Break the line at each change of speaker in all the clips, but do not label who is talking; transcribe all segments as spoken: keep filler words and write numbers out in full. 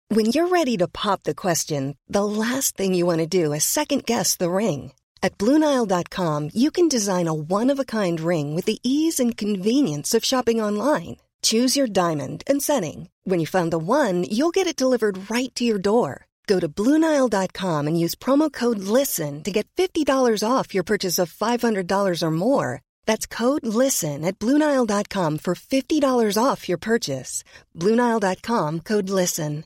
When you're ready to pop the question, the last thing you want to do is second-guess the ring. At Blue Nile dot com, you can design a one-of-a-kind ring with the ease and convenience of shopping online. Choose your diamond and setting. When you find the one, you'll get it delivered right to your door. Go to Blue Nile dot com and use promo code LISTEN to get fifty dollars off your purchase of five hundred dollars or more. That's code LISTEN at Blue Nile dot com for fifty dollars off your purchase. Blue Nile dot com, code LISTEN.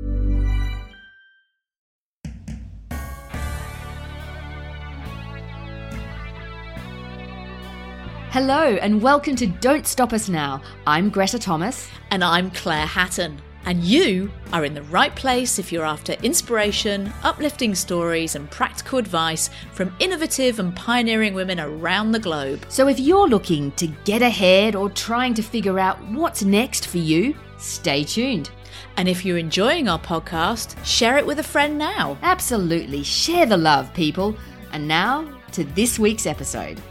Hello and welcome to Don't Stop Us Now. I'm Greta Thomas.
And I'm Claire Hatton. And you are in the right place if you're after inspiration, uplifting stories and practical advice from innovative and pioneering women around the globe.
So if you're looking to get ahead or trying to figure out what's next for you, stay tuned.
And if you're enjoying our podcast, share it with a friend now.
Absolutely. Share the love, people. And now to this week's episode.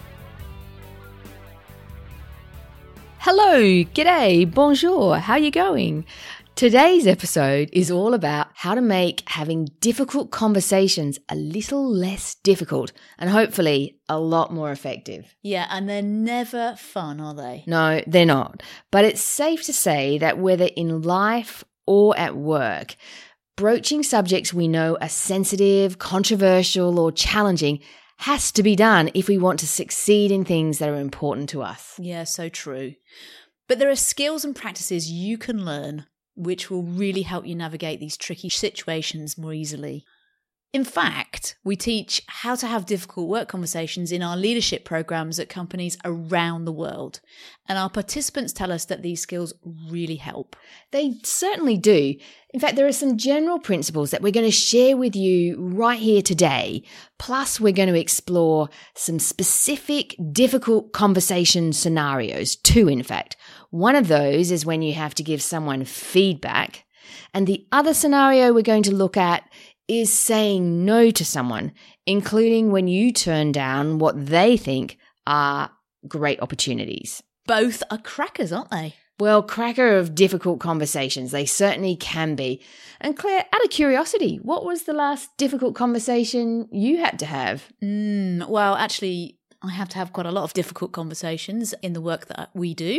Hello, g'day, bonjour, how you going? Today's episode is all about how to make having difficult conversations a little less difficult and hopefully a lot more effective.
Yeah, and they're never fun, are they?
No, they're not. But it's safe to say that whether in life or at work, broaching subjects we know are sensitive, controversial, or challenging has to be done if we want to succeed in things that are important to us.
Yeah, so true. But there are skills and practices you can learn which will really help you navigate these tricky situations more easily. In fact, we teach how to have difficult work conversations in our leadership programs at companies around the world. And our participants tell us that these skills really help.
They certainly do. In fact, there are some general principles that we're going to share with you right here today. Plus, we're going to explore some specific difficult conversation scenarios too, in fact. One of those is when you have to give someone feedback. And the other scenario we're going to look at is saying no to someone, including when you turn down what they think are great opportunities.
Both are crackers, aren't they?
Well, cracker of difficult conversations. They certainly can be. And Claire, out of curiosity, what was the last difficult conversation you had to have?
Mm, well, actually, I have to have quite a lot of difficult conversations in the work that we do.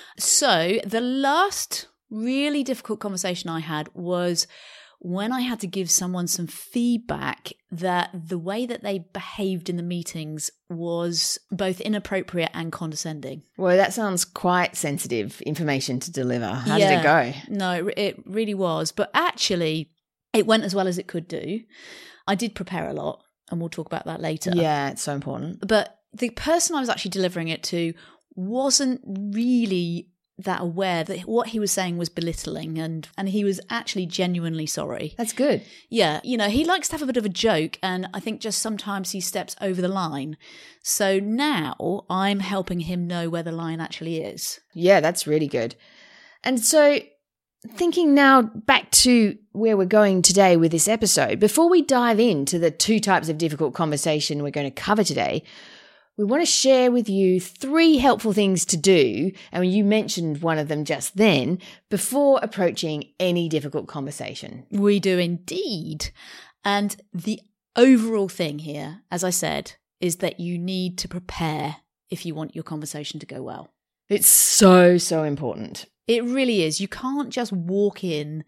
So the last really difficult conversation I had was when I had to give someone some feedback that the way that they behaved in the meetings was both inappropriate and condescending.
Well, that sounds quite sensitive information to deliver. How
yeah,
did it go?
No, it really was. But actually, it went as well as it could do. I did prepare a lot, and we'll talk about that later.
Yeah, it's so important.
But the person I was actually delivering it to wasn't really that aware that what he was saying was belittling, and and he was actually genuinely sorry.
That's good.
Yeah, you know, he likes to have a bit of a joke, and I think just sometimes he steps over the line. So now I'm helping him know where the line actually is.
Yeah, that's really good. And so thinking now back to where we're going today with this episode, before we dive into the two types of difficult conversation we're going to cover today, we want to share with you three helpful things to do, and you mentioned one of them just then, before approaching any difficult conversation.
We do indeed. And the overall thing here, as I said, is that you need to prepare if you want your conversation to go well.
It's so, so important.
It really is. You can't just walk in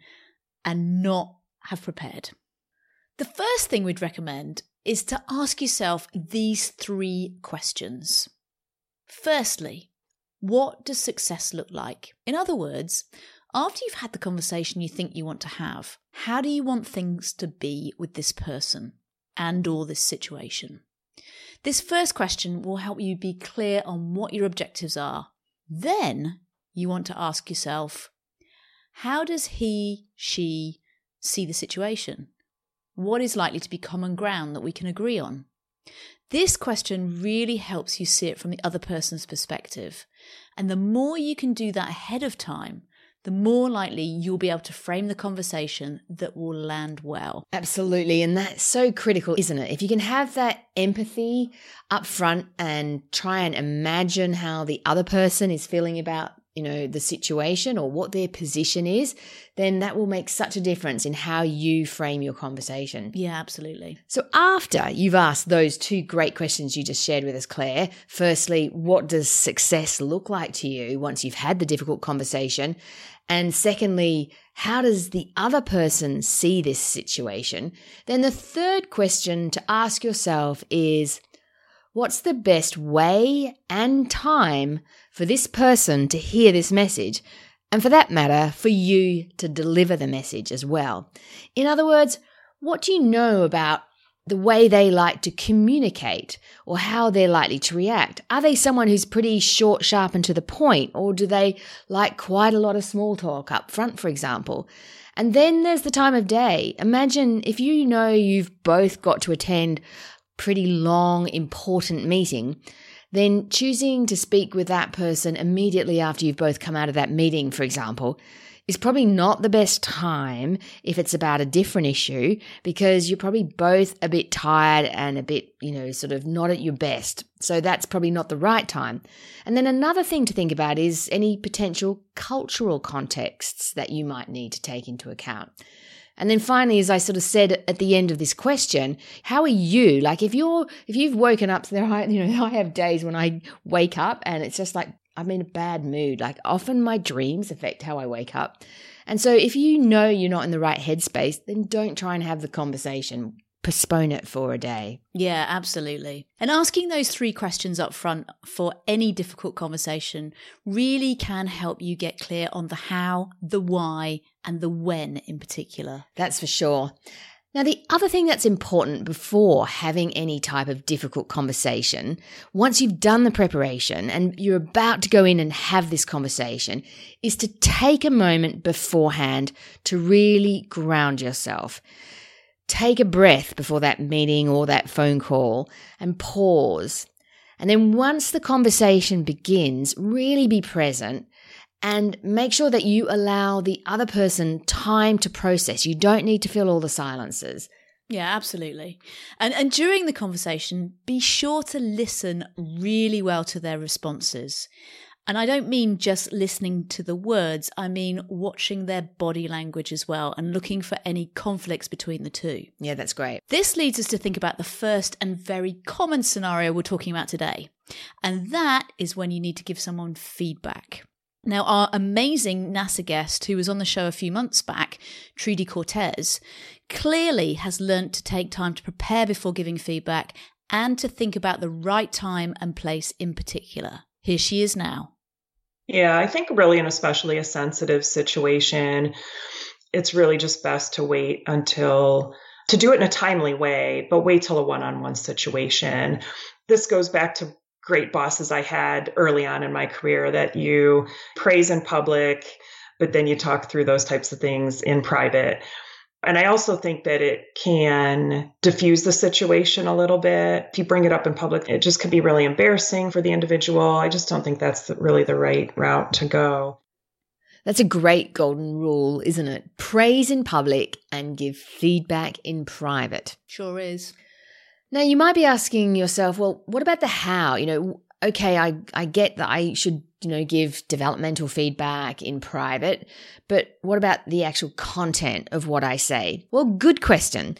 and not have prepared. The first thing we'd recommend is to ask yourself these three questions. Firstly, what does success look like? In other words, after you've had the conversation you think you want to have, how do you want things to be with this person and or this situation? This first question will help you be clear on what your objectives are. Then you want to ask yourself, how does he, she see the situation? What is likely to be common ground that we can agree on? This question really helps you see it from the other person's perspective. And the more you can do that ahead of time, the more likely you'll be able to frame the conversation that will land well.
Absolutely. And that's so critical, isn't it? If you can have that empathy up front and try and imagine how the other person is feeling about you know, the situation or what their position is, then that will make such a difference in how you frame your conversation.
Yeah, absolutely.
So after you've asked those two great questions you just shared with us, Claire, firstly, what does success look like to you once you've had the difficult conversation? And secondly, how does the other person see this situation? Then the third question to ask yourself is, what's the best way and time for this person to hear this message? And for that matter, for you to deliver the message as well. In other words, what do you know about the way they like to communicate or how they're likely to react? Are they someone who's pretty short, sharp and to the point, or do they like quite a lot of small talk up front, for example? And then there's the time of day. Imagine if you know you've both got to attend pretty long, important meeting, then choosing to speak with that person immediately after you've both come out of that meeting, for example, is probably not the best time if it's about a different issue, because you're probably both a bit tired and a bit, you know, sort of not at your best. So that's probably not the right time. And then another thing to think about is any potential cultural contexts that you might need to take into account. And then finally, as I sort of said at the end of this question, how are you? Like if you're, if you've woken up, so there are, you know, I have days when I wake up and it's just like, I'm in a bad mood. Like often my dreams affect how I wake up. And so if you know you're not in the right headspace, then don't try and have the conversation. Postpone it for a day.
Yeah, absolutely. And asking those three questions up front for any difficult conversation really can help you get clear on the how, the why, and the when in particular.
That's for sure. Now, the other thing that's important before having any type of difficult conversation, once you've done the preparation and you're about to go in and have this conversation, is to take a moment beforehand to really ground yourself. Take a breath before that meeting or that phone call and pause. And then once the conversation begins, really be present and make sure that you allow the other person time to process. You don't need to fill all the silences.
Yeah, absolutely. And and during the conversation, be sure to listen really well to their responses. And I don't mean just listening to the words, I mean watching their body language as well and looking for any conflicts between the two.
Yeah, that's great.
This leads us to think about the first and very common scenario we're talking about today. And that is when you need to give someone feedback. Now, our amazing NASA guest who was on the show a few months back, Trudy Cortez, clearly has learnt to take time to prepare before giving feedback and to think about the right time and place in particular. Here she is now.
Yeah, I think really in especially a sensitive situation, it's really just best to wait until, to do it in a timely way, but wait till a one-on-one situation. This goes back to great bosses I had early on in my career, that you praise in public, but then you talk through those types of things in private. And I also think that it can diffuse the situation a little bit. If you bring it up in public, it just could be really embarrassing for the individual. I just don't think that's really the right route to go.
That's a great golden rule, isn't it? Praise in public and give feedback in private.
Sure is.
Now, you might be asking yourself, well, what about the how? You know, okay, I, I get that I should, you know, give developmental feedback in private, but what about the actual content of what I say? Well, good question.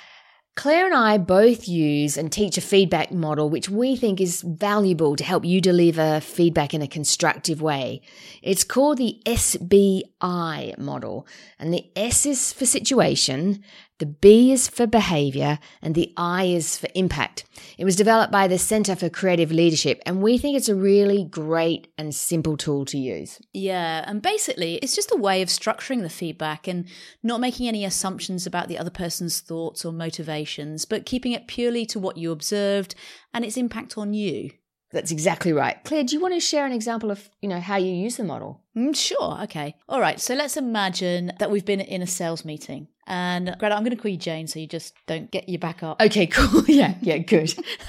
Claire and I both use and teach a feedback model which we think is valuable to help you deliver feedback in a constructive way. It's called the S B I model, and the S is for situation, the B is for behavior, and the I is for impact. It was developed by the Center for Creative Leadership, and we think it's a really great and simple tool to use.
Yeah, and basically it's just a way of structuring the feedback and not making any assumptions about the other person's thoughts or motivations, but keeping it purely to what you observed and its impact on you.
That's exactly right. Claire, do you want to share an example of, you know, how you use the model?
Mm, sure. Okay. All right. So let's imagine that we've been in a sales meeting. And Greta, I'm going to call you Jane so you just don't get your back up.
Okay, cool. Yeah, yeah, good.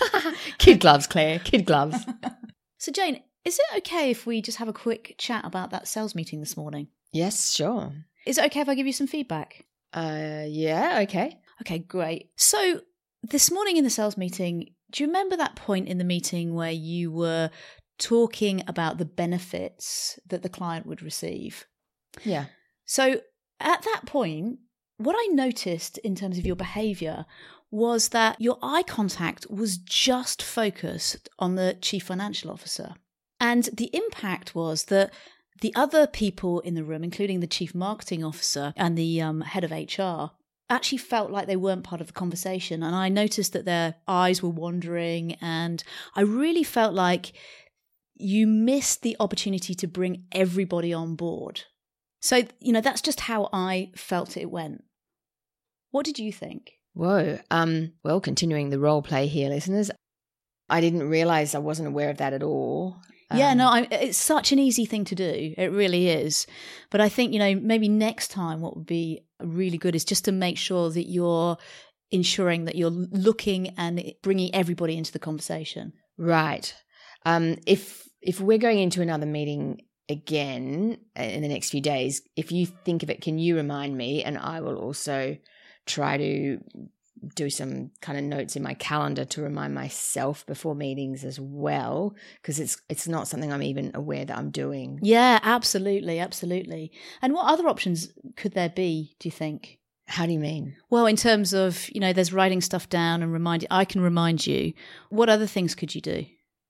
Kid gloves, Claire. Kid gloves.
So Jane, is it okay if we just have a quick chat about that sales meeting this morning?
Yes, sure.
Is it okay if I give you some feedback?
Uh, yeah, okay.
Okay, great. So this morning in the sales meeting, do you remember that point in the meeting where you were talking about the benefits that the client would receive.
Yeah.
So at that point, what I noticed in terms of your behavior was that your eye contact was just focused on the chief financial officer. And the impact was that the other people in the room, including the chief marketing officer and the um, head of H R, actually felt like they weren't part of the conversation. And I noticed that their eyes were wandering, and I really felt like you missed the opportunity to bring everybody on board. So, you know, that's just how I felt it went. What did you think?
Whoa. Um, well, continuing the role play here, listeners, I didn't realize I wasn't aware of that at all.
Yeah,
um,
no, I, it's such an easy thing to do. It really is. But I think, you know, maybe next time what would be really good is just to make sure that you're ensuring that you're looking and bringing everybody into the conversation.
Right. Um, if if we're going into another meeting again in the next few days, if you think of it, can you remind me? And I will also try to do some kind of notes in my calendar to remind myself before meetings as well, because it's it's not something I'm even aware that I'm doing.
Yeah, absolutely, absolutely. And what other options could there be, do you think?
How do you mean?
Well, in terms of, you know, there's writing stuff down and remind I can remind you. What other things could you do?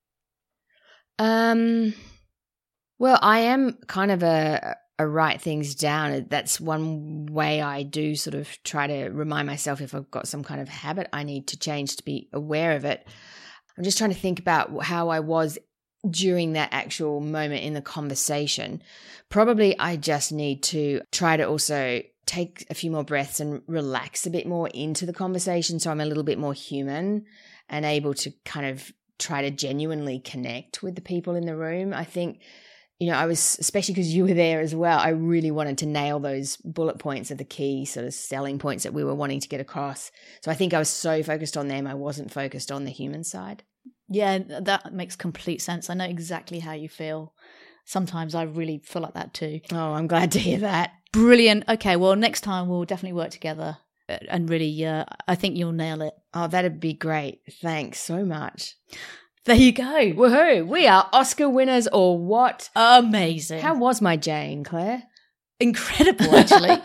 Um, well, I am kind of a, a write things down. That's one way I do sort of try to remind myself if I've got some kind of habit I need to change to be aware of it. I'm just trying to think about how I was during that actual moment in the conversation. Probably I just need to try to also take a few more breaths and relax a bit more into the conversation so I'm a little bit more human and able to kind of try to genuinely connect with the people in the room. I think, you know, I was, especially because you were there as well, I really wanted to nail those bullet points of the key sort of selling points that we were wanting to get across. So I think I was so focused on them, I wasn't focused on the human side.
Yeah, that makes complete sense. I know exactly how you feel. Sometimes I really feel like that too.
Oh, I'm glad to hear that.
Brilliant. Okay, well, next time we'll definitely work together and really, uh, I think you'll nail it.
Oh, that'd be great. Thanks so much.
There you go.
Woohoo. We are Oscar winners or what?
Amazing.
How was my Jane, Claire?
Incredible, actually.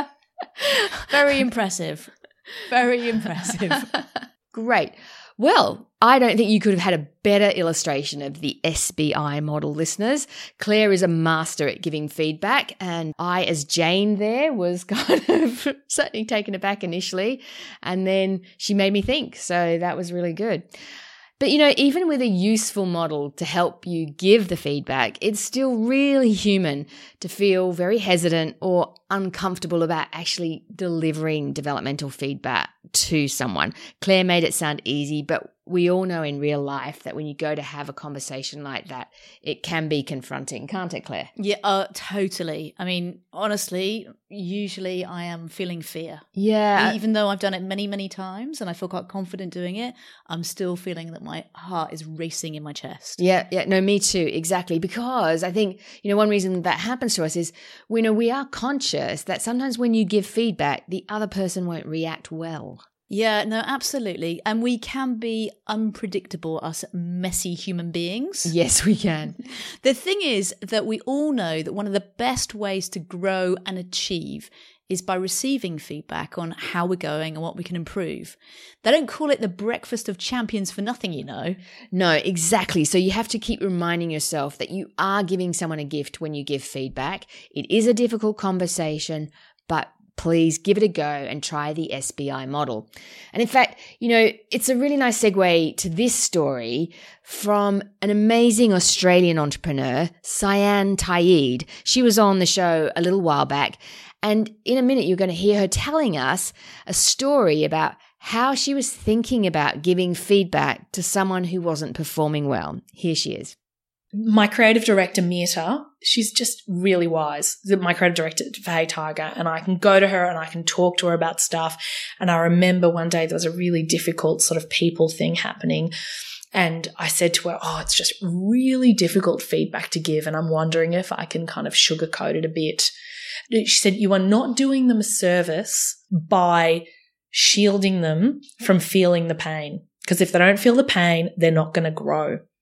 Very impressive. Very impressive.
Great. Well, I don't think you could have had a better illustration of the S B I model, listeners. Claire is a master at giving feedback, and I, as Jane there, was kind of certainly taken aback initially, and then she made me think, so that was really good. But, you know, even with a useful model to help you give the feedback, it's still really human to feel very hesitant or uncomfortable about actually delivering developmental feedback to someone. Claire made it sound easy, but we all know in real life that when you go to have a conversation like that, it can be confronting, can't it, Claire?
Yeah, uh, totally. I mean, honestly, usually I am feeling fear.
Yeah.
Even though I've done it many, many times and I feel quite confident doing it, I'm still feeling that my heart is racing in my chest.
Yeah, yeah, no, me too, exactly. Because I think, you know, one reason that happens to us is, we know we are conscious that sometimes when you give feedback, the other person won't react well.
Yeah, no, absolutely. And we can be unpredictable, us messy human beings.
Yes, we can.
The thing is that we all know that one of the best ways to grow and achieve is by receiving feedback on how we're going and what we can improve. They don't call it the breakfast of champions for nothing, you know.
No, exactly. So you have to keep reminding yourself that you are giving someone a gift when you give feedback. It is a difficult conversation, but please give it a go and try the S B I model. And in fact, you know, it's a really nice segue to this story from an amazing Australian entrepreneur, Cyan Tayeed. She was on the show a little while back. And in a minute, you're going to hear her telling us a story about how she was thinking about giving feedback to someone who wasn't performing well. Here she is.
My creative director, Mirta, she's just really wise. My creative director for Hey Tiger, and I can go to her and I can talk to her about stuff. And I remember one day there was a really difficult sort of people thing happening. And I said to her, oh, it's just really difficult feedback to give. And I'm wondering if I can kind of sugarcoat it a bit. She said, you are not doing them a service by shielding them from feeling the pain. Because if they don't feel the pain, they're not going to grow.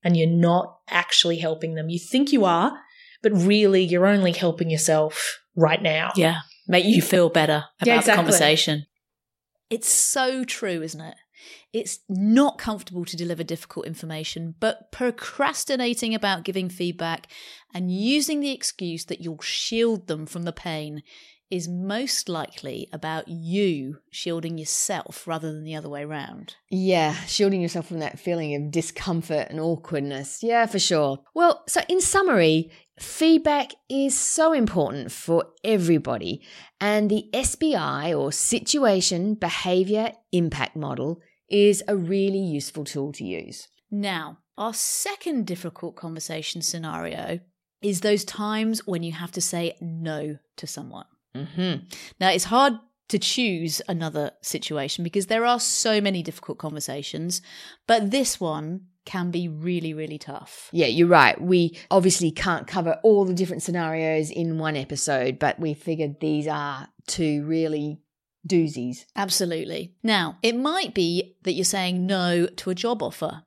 and you're not actually helping them. You think you are, but really you're only helping yourself right now.
Yeah. Make you feel better about
Yeah, exactly.
the conversation. It's so true, isn't it? It's not comfortable to deliver difficult information, but procrastinating about giving feedback and using the excuse that you'll shield them from the pain is most likely about you shielding yourself rather than the other way around.
Yeah, shielding yourself from that feeling of discomfort and awkwardness. Yeah, for sure. Well, so in summary, feedback is so important for everybody, and the S B I, or Situation Behaviour Impact Model, is a really useful tool to use.
Now, our second difficult conversation scenario is those times when you have to say no to someone.
Mm-hmm.
Now, it's hard to choose another situation because there are so many difficult conversations, but this one can be really, really tough.
Yeah, you're right. We obviously can't cover all the different scenarios in one episode, but we figured these are two really doozies.
Absolutely. Now, it might be that you're saying no to a job offer,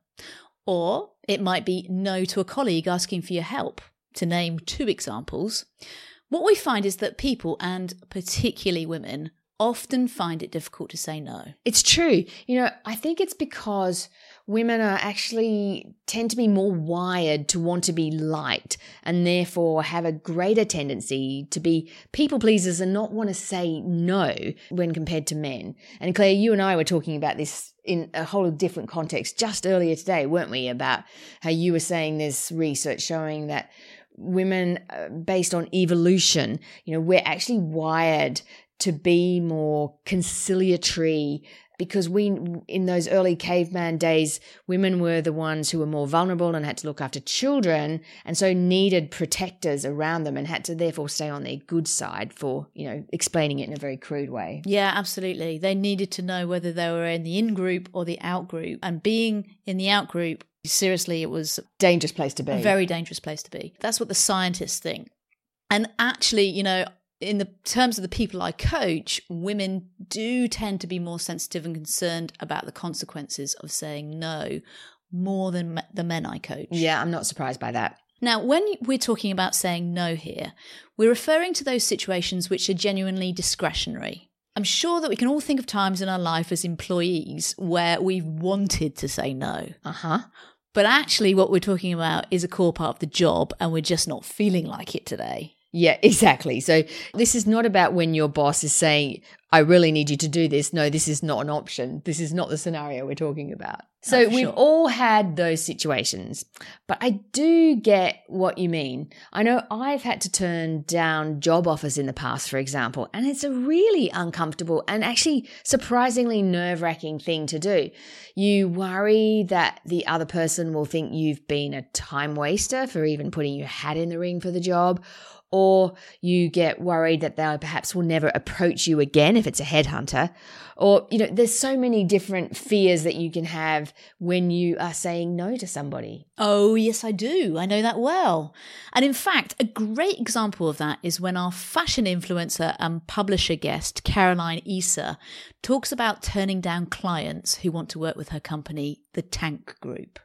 or it might be no to a colleague asking for your help, to name two examples. What we find is that people, and particularly women, often find it difficult to say no.
It's true. You know, I think it's because women are actually tend to be more wired to want to be liked, and therefore have a greater tendency to be people pleasers and not want to say no when compared to men. And Claire, you and I were talking about this in a whole different context just earlier today, weren't we? About how you were saying there's research showing that women, uh, based on evolution, you know, we're actually wired to be more conciliatory, because we, in those early caveman days, women were the ones who were more vulnerable and had to look after children, and so needed protectors around them and had to therefore stay on their good side, for, you know, explaining it in a very crude way.
Yeah, absolutely. They needed to know whether they were in the in-group or the out-group. And being in the out-group, seriously, it was
Dangerous place to be.
a very dangerous place to be. That's what the scientists think. And actually, you know, in the terms of the people I coach, women do tend to be more sensitive and concerned about the consequences of saying no more than the men I coach.
Yeah, I'm not surprised by that.
Now, when we're talking about saying no here, we're referring to those situations which are genuinely discretionary. I'm sure that we can all think of times in our life as employees where we've wanted to say no.
Uh-huh.
But actually what we're talking about is a core part of the job and we're just not feeling like it today.
Yeah, exactly. So this is not about when your boss is saying, I really need you to do this. No, this is not an option. This is not the scenario we're talking about. So
Oh, for
we've
sure.
all had those situations, but I do get what you mean. I know I've had to turn down job offers in the past, for example, and it's a really uncomfortable and actually surprisingly nerve-wracking thing to do. You worry that the other person will think you've been a time waster for even putting your hat in the ring for the job, or you get worried that they perhaps will never approach you again if it's a headhunter. Or, you know, there's so many different fears that you can have when you are saying no to somebody.
Oh, yes, I do. I know that well. And in fact, a great example of that is when our fashion influencer and publisher guest, Caroline Issa, talks about turning down clients who want to work with her company, The Tank Group.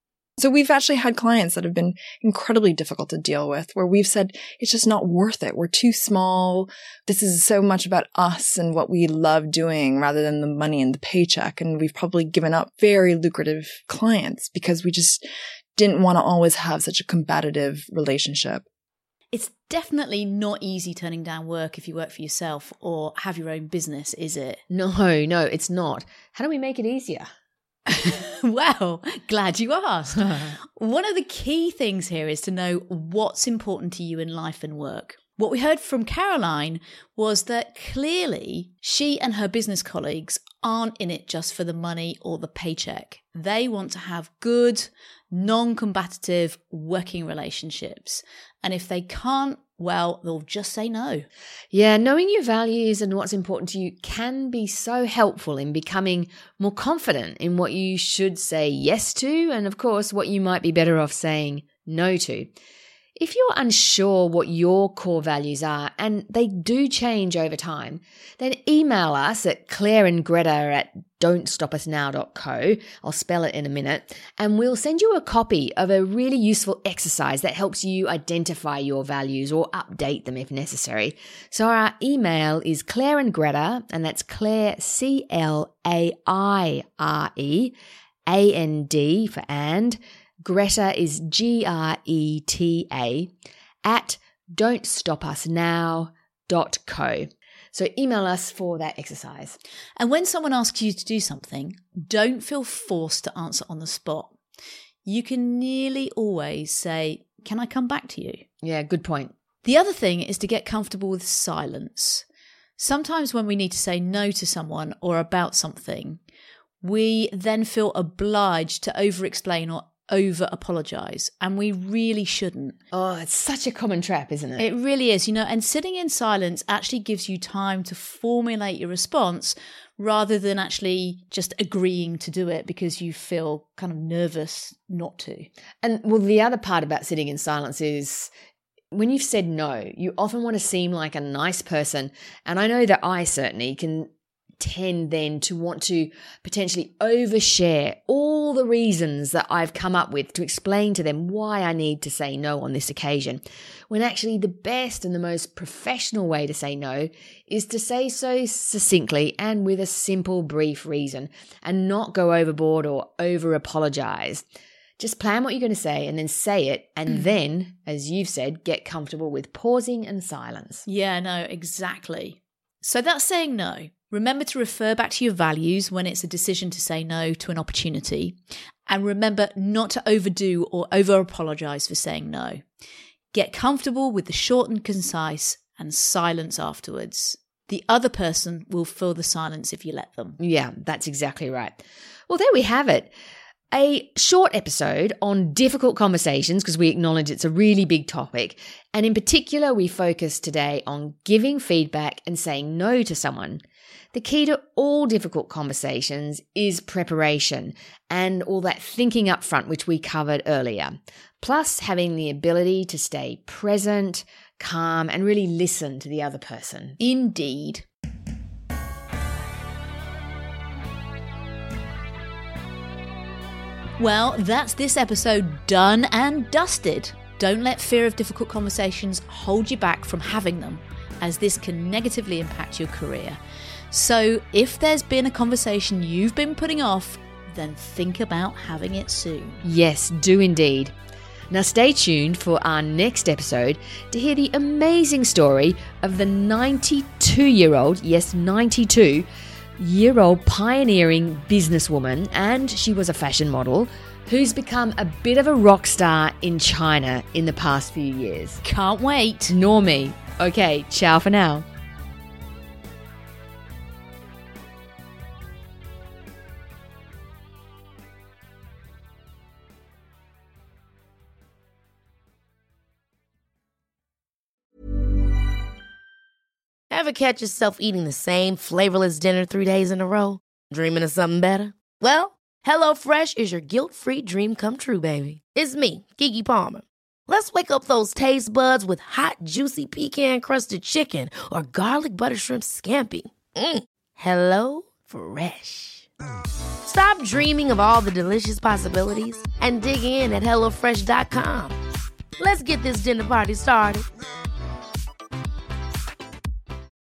So we've actually had clients that have been incredibly difficult to deal with, where we've said, it's just not worth it. We're too small. This is so much about us and what we love doing rather than the money and the paycheck. And we've probably given up very lucrative clients because we just didn't want to always have such a competitive relationship.
It's definitely not easy turning down work if you work for yourself or have your own business, is it?
No, no, it's not. How do we make it easier?
Well, glad you asked. One of the key things here is to know what's important to you in life and work. What we heard from Caroline was that clearly she and her business colleagues aren't in it just for the money or the paycheck. They want to have good, non-combative working relationships. And if they can't, well, they'll just say no.
Yeah, knowing your values and what's important to you can be so helpful in becoming more confident in what you should say yes to, and of course, what you might be better off saying no to. If you're unsure what your core values are, and they do change over time, then email us at Claire and Greta at don't stop us now dot co. I'll spell it in a minute, and we'll send you a copy of a really useful exercise that helps you identify your values or update them if necessary. So our email is Claire and Greta, and that's Claire, C L A I R E, A N D for and, Greta is G R E T A, at don't stop us now dot co. So email us for that exercise.
And when someone asks you to do something, don't feel forced to answer on the spot. You can nearly always say, can I come back to you?
Yeah, good point.
The other thing is to get comfortable with silence. Sometimes when we need to say no to someone or about something, we then feel obliged to over-explain or over-apologise, and we really shouldn't.
Oh, it's such a common trap, isn't it?
It really is, you know, and sitting in silence actually gives you time to formulate your response rather than actually just agreeing to do it because you feel kind of nervous not to.
And well, the other part about sitting in silence is when you've said no, you often want to seem like a nice person. And I know that I certainly can tend then to want to potentially overshare all the reasons that I've come up with to explain to them why I need to say no on this occasion, when actually the best and the most professional way to say no is to say so succinctly and with a simple, brief reason and not go overboard or over apologize. Just plan what you're going to say and then say it. And then, as you've said, get comfortable with pausing and silence.
Yeah, no, exactly. So that's saying no. Remember to refer back to your values when it's a decision to say no to an opportunity. And remember not to overdo or over-apologise for saying no. Get comfortable with the short and concise and silence afterwards. The other person will fill the silence if you let them.
Yeah, that's exactly right. Well, there we have it. A short episode on difficult conversations because we acknowledge it's a really big topic. And in particular, we focus today on giving feedback and saying no to someone. The key to all difficult conversations is preparation and all that thinking up front, which we covered earlier, plus having the ability to stay present, calm, and really listen to the other person.
Indeed. Well, that's this episode done and dusted. Don't let fear of difficult conversations hold you back from having them, as this can negatively impact your career. So if there's been a conversation you've been putting off, then think about having it soon.
Yes, do indeed. Now stay tuned for our next episode to hear the amazing story of the ninety-two-year-old, yes, ninety-two-year-old pioneering businesswoman, and she was a fashion model, who's become a bit of a rock star in China in the past few years.
Can't wait.
Nor me. Okay, ciao for now.
Ever catch yourself eating the same flavorless dinner three days in a row? Dreaming of something better? Well, HelloFresh is your guilt-free dream come true, baby. It's me, Keke Palmer. Let's wake up those taste buds with hot, juicy pecan-crusted chicken or garlic butter shrimp scampi. Mm. Hello Fresh. Stop dreaming of all the delicious possibilities and dig in at hello fresh dot com. Let's get this dinner party started.